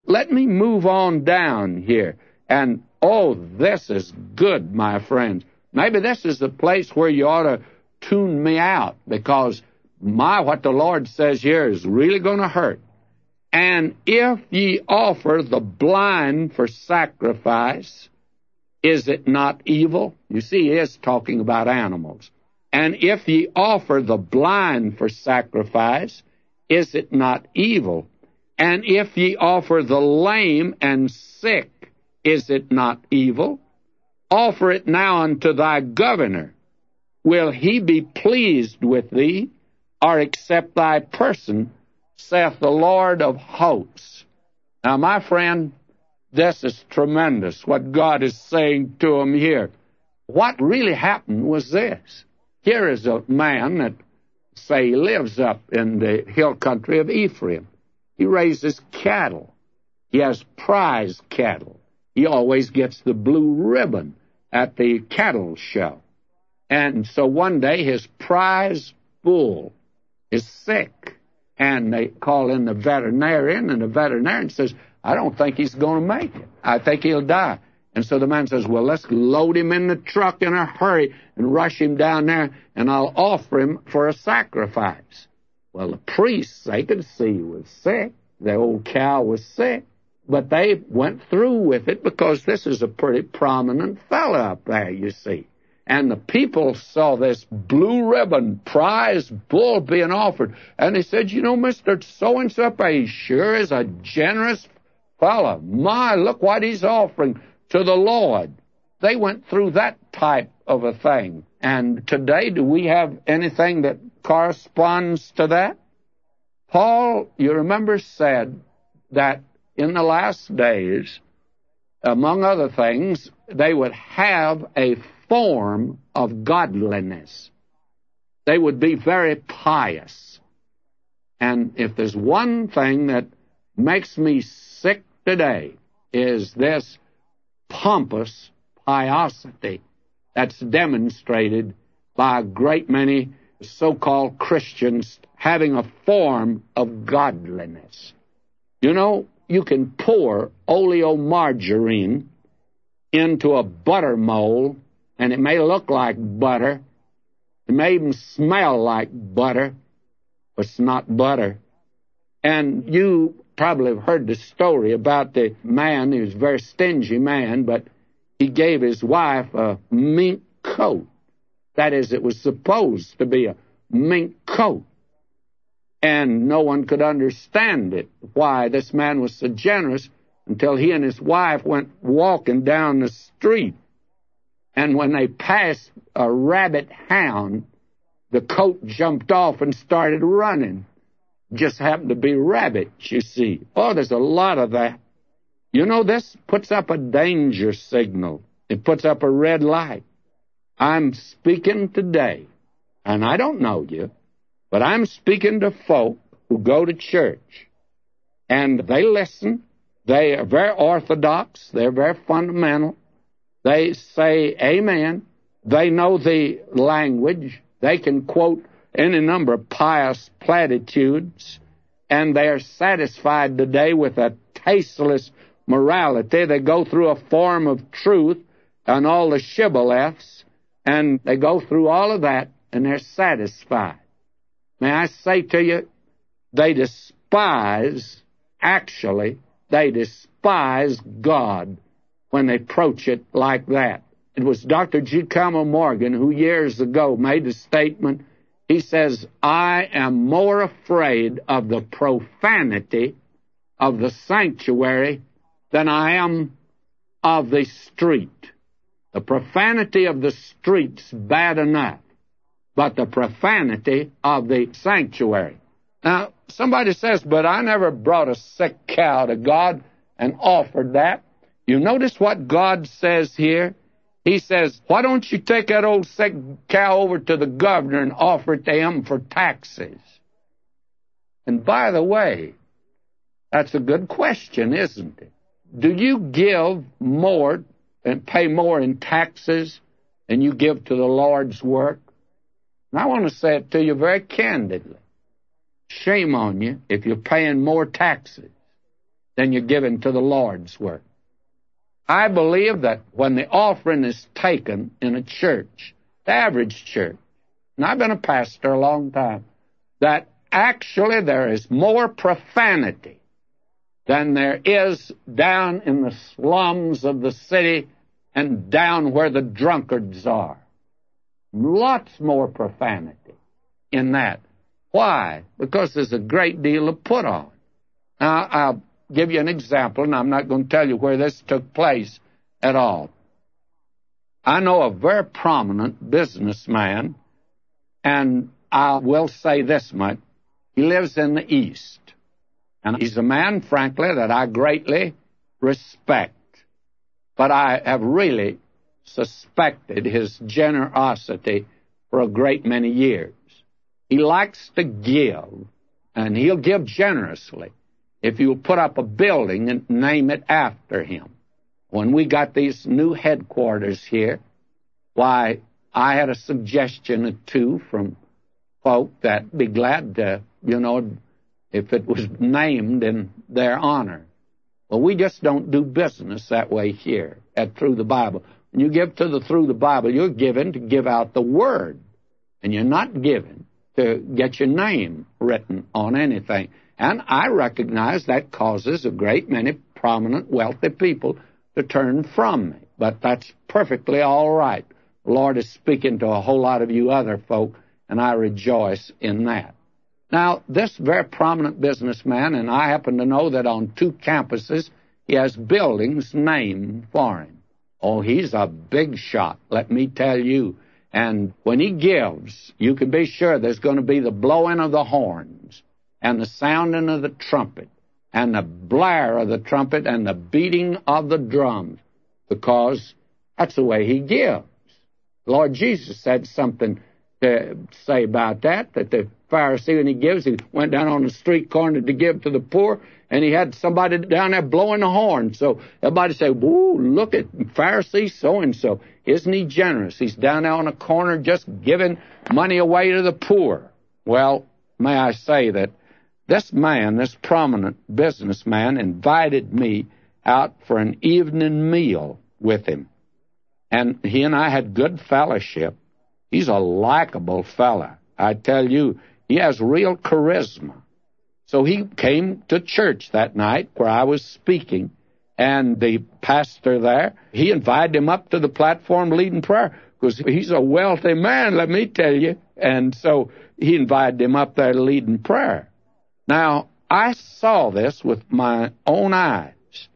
let me move on down here. And, oh, this is good, my friends. Maybe this is the place where you ought to tune me out, because what the Lord says here is really going to hurt. And if ye offer the blind for sacrifice, is it not evil? You see, he is talking about animals. And if ye offer the blind for sacrifice, is it not evil? And if ye offer the lame and sick, is it not evil? Offer it now unto thy governor. Will he be pleased with thee, or accept thy person, saith the Lord of hosts? Now, my friend, this is tremendous, what God is saying to him here. What really happened was this. Here is a man that, say, lives up in the hill country of Ephraim. He raises cattle. He has prize cattle. He always gets the blue ribbon at the cattle show. And so one day his prize bull is sick. And they call in the veterinarian, and the veterinarian says, I don't think he's going to make it. I think he'll die. And so the man says, well, let's load him in the truck in a hurry and rush him down there, and I'll offer him for a sacrifice. Well, the priests, they could see he was sick. The old cow was sick. But they went through with it because this is a pretty prominent fella up there, you see. And the people saw this blue ribbon prize bull being offered. And they said, you know, Mr. So-and-so, he sure is a generous fella. My, look what he's offering to the Lord. They went through that type of a thing. And today, do we have anything that corresponds to that? Paul, you remember, said that in the last days, among other things, they would have a form of godliness. They would be very pious. And if there's one thing that makes me sick today, is this pompous piosity that's demonstrated by a great many so-called Christians having a form of godliness. You know, you can pour oleomargarine into a butter mold, and it may look like butter. It may even smell like butter, but it's not butter. And you probably have heard the story about the man. He was a very stingy man, but he gave his wife a mink coat. That is, it was supposed to be a mink coat. And no one could understand it, why this man was so generous, until he and his wife went walking down the street. And when they passed a rabbit hound, the coat jumped off and started running. Just happened to be rabbits, you see. Oh, there's a lot of that. You know, this puts up a danger signal. It puts up a red light. I'm speaking today, and I don't know you, but I'm speaking to folk who go to church, and they listen. They are very orthodox. They're very fundamental. They say amen. They know the language. They can quote any number of pious platitudes, and they are satisfied today with a tasteless morality. They go through a form of truth and all the shibboleths, and they go through all of that, and they're satisfied. May I say to you, they despise God when they approach it like that. It was Dr. G. Campbell Morgan who years ago made a statement. He says, I am more afraid of the profanity of the sanctuary than I am of the street. The profanity of the street's bad enough, but the profanity of the sanctuary. Now, somebody says, but I never brought a sick cow to God and offered that. You notice what God says here? He says, why don't you take that old sick cow over to the governor and offer it to him for taxes? And by the way, that's a good question, isn't it? Do you give more and pay more in taxes than you give to the Lord's work? And I want to say it to you very candidly. Shame on you if you're paying more taxes then you're giving to the Lord's work. I believe that when the offering is taken in a church, the average church, and I've been a pastor a long time, that actually there is more profanity than there is down in the slums of the city and down where the drunkards are. Lots more profanity in that. Why? Because there's a great deal of put on. Now, I'll give you an example, and I'm not going to tell you where this took place at all. I know a very prominent businessman, and I will say this much. He lives in the East, and he's a man, frankly, that I greatly respect. But I have really suspected his generosity for a great many years. He likes to give, and he'll give generously if you'll put up a building and name it after him. When we got these new headquarters here, why, I had a suggestion or two from folk that'd be glad to, if it was named in their honor. Well, we just don't do business that way here at Through the Bible. When you give to the Through the Bible, you're given to give out the Word, and you're not given to get your name written on anything. And I recognize that causes a great many prominent, wealthy people to turn from me. But that's perfectly all right. The Lord is speaking to a whole lot of you other folk, and I rejoice in that. Now, this very prominent businessman, and I happen to know that on 2 campuses, he has buildings named for him. Oh, he's a big shot, let me tell you. And when he gives, you can be sure there's going to be the blowing of the horns and the sounding of the trumpet and the blare of the trumpet and the beating of the drums, because that's the way he gives. Lord Jesus said something to say about that the Pharisee, when he gives, he went down on the street corner to give to the poor, and he had somebody down there blowing the horn. So everybody say, "Woo, look at Pharisee so-and-so. Isn't he generous? He's down there on a corner just giving money away to the poor." Well, may I say that this man, this prominent businessman, invited me out for an evening meal with him. And he and I had good fellowship. He's a likable fella. I tell you, he has real charisma. So he came to church that night where I was speaking, and the pastor there, he invited him up to the platform leading prayer, because he's a wealthy man, let me tell you. And so he invited him up there to lead in prayer. Now, I saw this with my own eyes.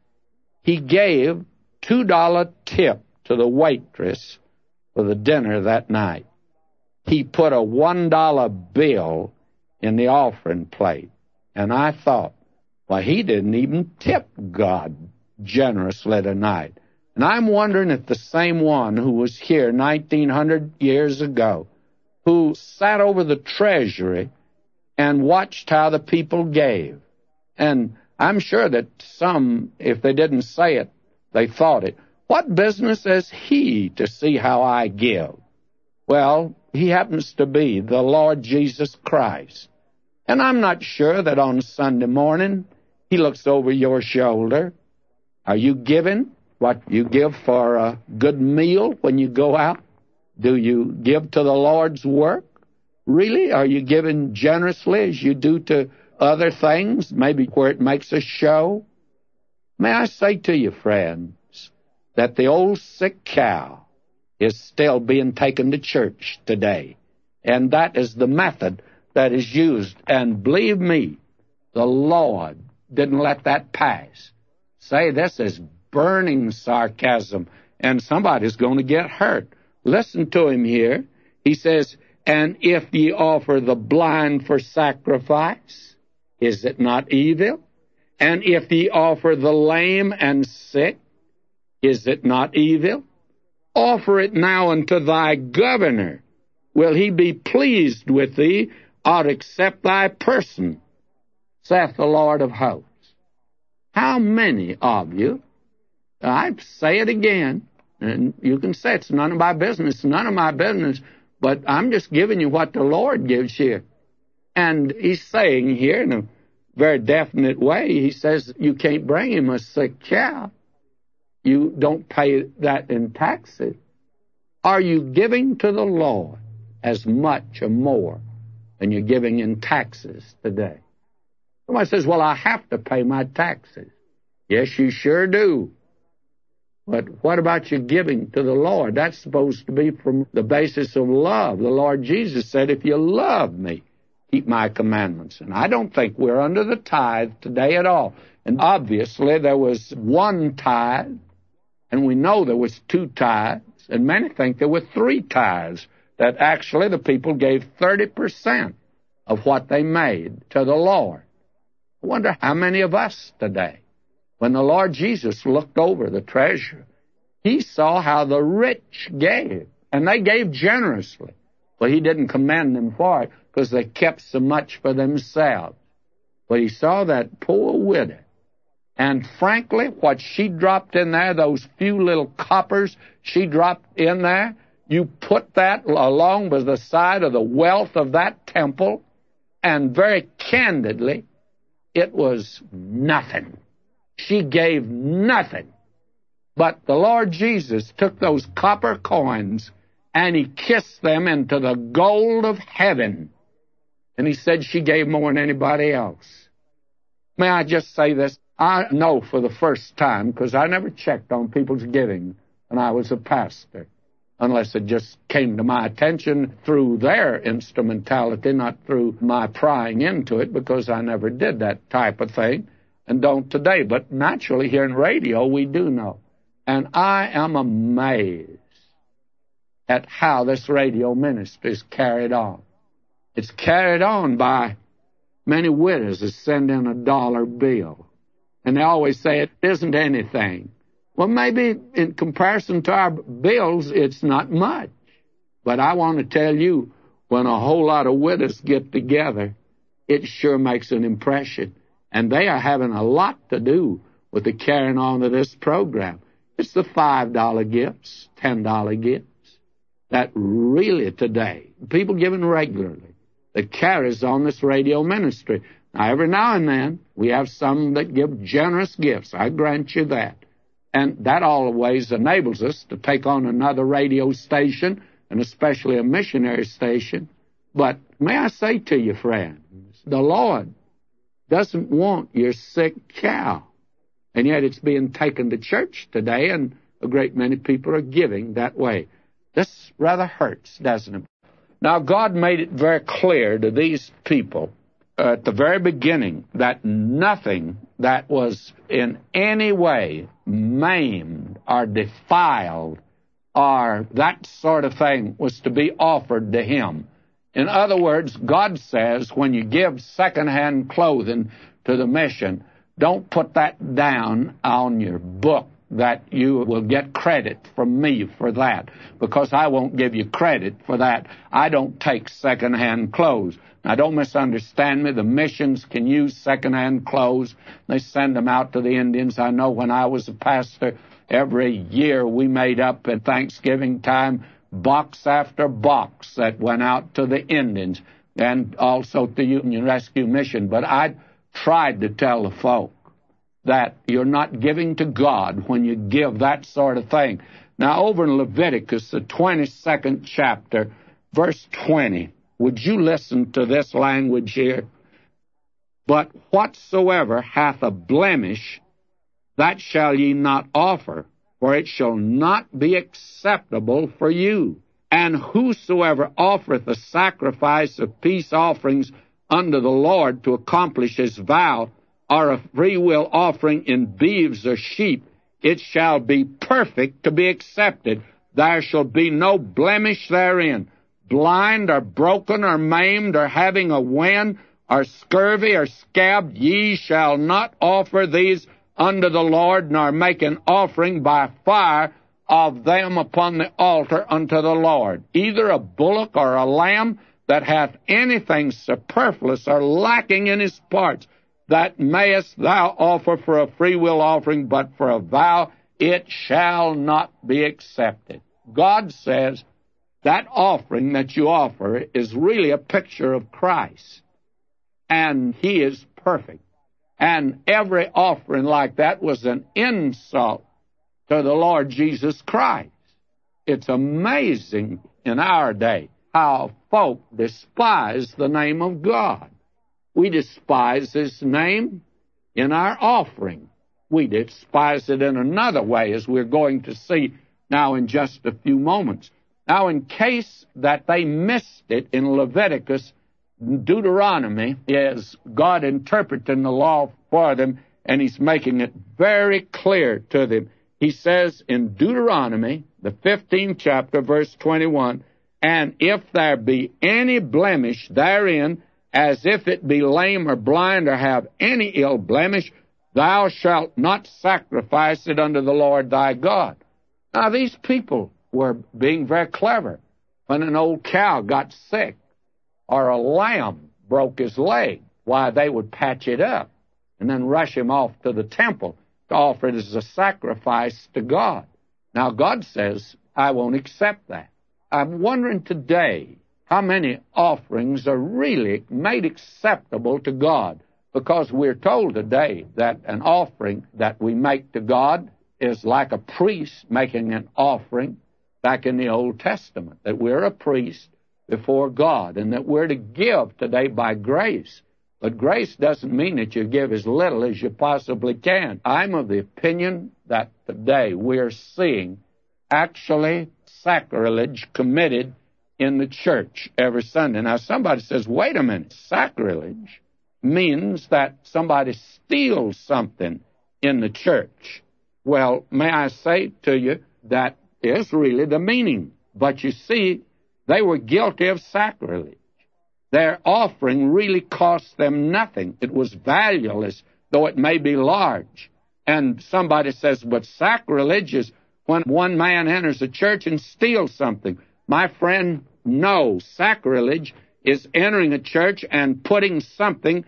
He gave $2 tip to the waitress for the dinner that night. He put a $1 bill in the offering plate. And I thought, well, he didn't even tip God generously tonight. And I'm wondering if the same one who was here 1,900 years ago, who sat over the treasury and watched how the people gave. And I'm sure that some, if they didn't say it, they thought it. What business has he to see how I give? Well, he happens to be the Lord Jesus Christ. And I'm not sure that on Sunday morning he looks over your shoulder. Are you giving what you give for a good meal when you go out? Do you give to the Lord's work? Really? Are you giving generously as you do to other things, maybe where it makes a show? May I say to you, friends, that the old sick cow is still being taken to church today. And that is the method that is used. And believe me, the Lord didn't let that pass. Say, this is burning sarcasm, and somebody's going to get hurt. Listen to him here. He says, "And if ye offer the blind for sacrifice, is it not evil? And if ye offer the lame and sick, is it not evil? Offer it now unto thy governor. Will he be pleased with thee, or accept thy person, saith the Lord of hosts." How many of you, I say it again, and you can say it's none of my business, but I'm just giving you what the Lord gives here. And he's saying here in a very definite way. He says you can't bring him a sick cow. You don't pay that in taxes. Are you giving to the Lord as much or more than you're giving in taxes today? Somebody says, well, I have to pay my taxes. Yes, you sure do. But what about your giving to the Lord? That's supposed to be from the basis of love. The Lord Jesus said, if you love me, keep my commandments. And I don't think we're under the tithe today at all. And obviously there was one tithe, and we know there was two tithes, and many think there were three tithes, that actually the people gave 30% of what they made to the Lord. I wonder how many of us today, when the Lord Jesus looked over the treasure, he saw how the rich gave, and they gave generously. But he didn't commend them for it because they kept so much for themselves. But he saw that poor widow, and frankly, what she dropped in there, those few little coppers she dropped in there, you put that along with the side of the wealth of that temple, and very candidly, it was nothing. She gave nothing. But the Lord Jesus took those copper coins and he kissed them into the gold of heaven. And he said she gave more than anybody else. May I just say this? I know for the first time, because I never checked on people's giving when I was a pastor, unless it just came to my attention through their instrumentality, not through my prying into it, because I never did that type of thing and don't today. But naturally, here in radio, we do know. And I am amazed at how this radio ministry is carried on. It's carried on by many widows that send in $1 bill. And they always say it isn't anything. Well, maybe in comparison to our bills, it's not much. But I want to tell you, when a whole lot of widows get together, it sure makes an impression. And they are having a lot to do with the carrying on of this program. It's the $5 gifts, $10 gifts, that really today, people giving regularly, that carries on this radio ministry. Now, every now and then, we have some that give generous gifts. I grant you that. And that always enables us to take on another radio station, and especially a missionary station. But may I say to you, friends, the Lord doesn't want your sick cow. And yet it's being taken to church today, and a great many people are giving that way. This rather hurts, doesn't it? Now, God made it very clear to these people at the very beginning that nothing that was in any way maimed or defiled or that sort of thing was to be offered to him. In other words, God says when you give second-hand clothing to the mission, don't put that down on your book that you will get credit from me for that, because I won't give you credit for that. I don't take second-hand clothes. Now, don't misunderstand me. The missions can use second-hand clothes. They send them out to the Indians. I know when I was a pastor, every year we made up at Thanksgiving time box after box that went out to the Indians and also to Union Rescue Mission. But I tried to tell the folk that you're not giving to God when you give that sort of thing. Now, over in Leviticus, the 22nd chapter, verse 20, would you listen to this language here? But whatsoever hath a blemish, that shall ye not offer, for it shall not be acceptable for you. And whosoever offereth a sacrifice of peace offerings unto the Lord to accomplish his vow, or a freewill offering in beeves or sheep, it shall be perfect to be accepted. There shall be no blemish therein. Blind or broken or maimed or having a wen or scurvy or scab, ye shall not offer these unto the Lord, nor make an offering by fire of them upon the altar unto the Lord. Either a bullock or a lamb that hath anything superfluous or lacking in his parts, that mayest thou offer for a freewill offering, but for a vow it shall not be accepted. God says that offering that you offer is really a picture of Christ, and he is perfect. And every offering like that was an insult to the Lord Jesus Christ. It's amazing in our day how folk despise the name of God. We despise His name in our offering. We despise it in another way, as we're going to see now in just a few moments. Now, in case that they missed it in Leviticus, Deuteronomy is God interpreting the law for them, and He's making it very clear to them. He says in Deuteronomy, the 15th chapter, verse 21, "And if there be any blemish therein, as if it be lame or blind or have any ill blemish, thou shalt not sacrifice it unto the Lord thy God." Now, these people were being very clever. When an old cow got sick or a lamb broke his leg, why, they would patch it up and then rush him off to the temple to offer it as a sacrifice to God. Now, God says, I won't accept that. I'm wondering today how many offerings are really made acceptable to God, because we're told today that an offering that we make to God is like a priest making an offering back in the Old Testament, that we're a priest before God and that we're to give today by grace. But grace doesn't mean that you give as little as you possibly can. I'm of the opinion that today we're seeing actually sacrilege committed in the church every Sunday. Now, somebody says, wait a minute, sacrilege means that somebody steals something in the church. Well, may I say to you, that is really the meaning. But you see, they were guilty of sacrilege. Their offering really cost them nothing. It was valueless, though it may be large. And somebody says, but sacrilege is when one man enters a church and steals something. My friend, no. Sacrilege is entering a church and putting something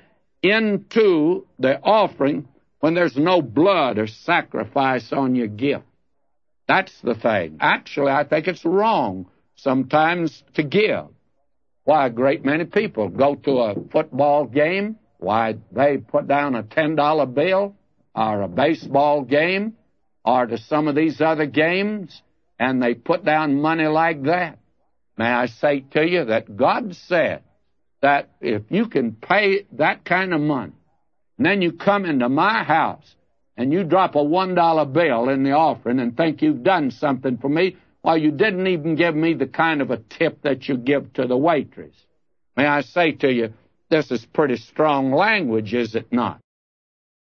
into the offering when there's no blood or sacrifice on your gift. That's the thing. Actually, I think it's wrong sometimes to give. Why, a great many people go to a football game. Why, they put down a $10 bill, or a baseball game, or to some of these other games, and they put down money like that. May I say to you that God said that if you can pay that kind of money, and then you come into my house and you drop a $1 bill in the offering and think you've done something for me, well, you didn't even give me the kind of a tip that you give to the waitress. May I say to you, this is pretty strong language, is it not?